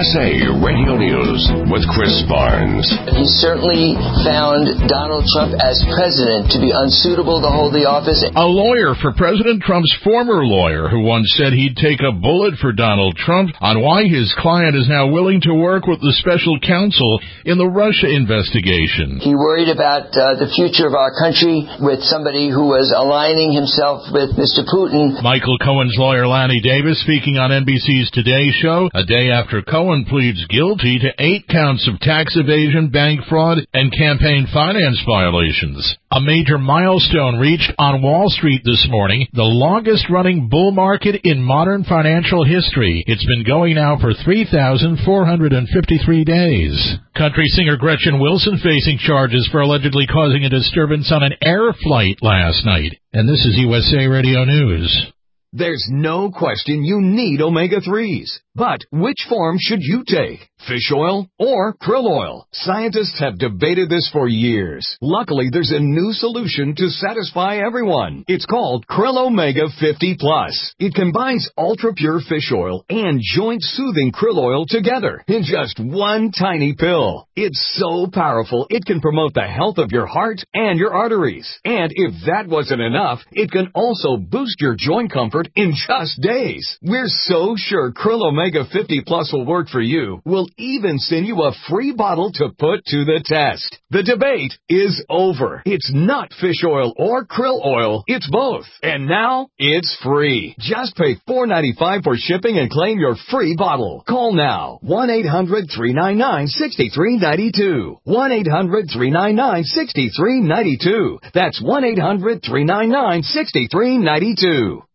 USA Radio News with Chris Barnes. He certainly found Donald Trump as president to be unsuitable to hold the office. A lawyer for President Trump's former lawyer who once said he'd take a bullet for Donald Trump on why his client is now willing to work with the special counsel in the Russia investigation. He worried about the future of our country with somebody who was aligning himself with Mr. Putin. Michael Cohen's lawyer Lanny Davis speaking on NBC's Today Show a day after Cohen pleads guilty to 8 counts of tax evasion, bank fraud, and campaign finance violations. A major milestone reached on Wall Street this morning, the longest-running bull market in modern financial history. It's been going now for 3,453 days. Country singer Gretchen Wilson facing charges for allegedly causing a disturbance on an air flight last night. And this is USA Radio News. There's no question you need omega-3s. But which form should you take? Fish oil or krill oil? Scientists have debated this for years. Luckily, there's a new solution to satisfy everyone. It's called Krill Omega 50 Plus. It combines ultra-pure fish oil and joint-soothing krill oil together in just one tiny pill. It's so powerful, it can promote the health of your heart and your arteries. And if that wasn't enough, it can also boost your joint comfort in just days. We're so sure Krill Omega 50 Plus will work for you. We'll even send you a free bottle to put to the test. The debate is over. It's not fish oil or krill oil. It's both. And now it's free. Just pay $4.95 for shipping and claim your free bottle. Call now. 1-800-399-6392. 1-800-399-6392. That's 1-800-399-6392.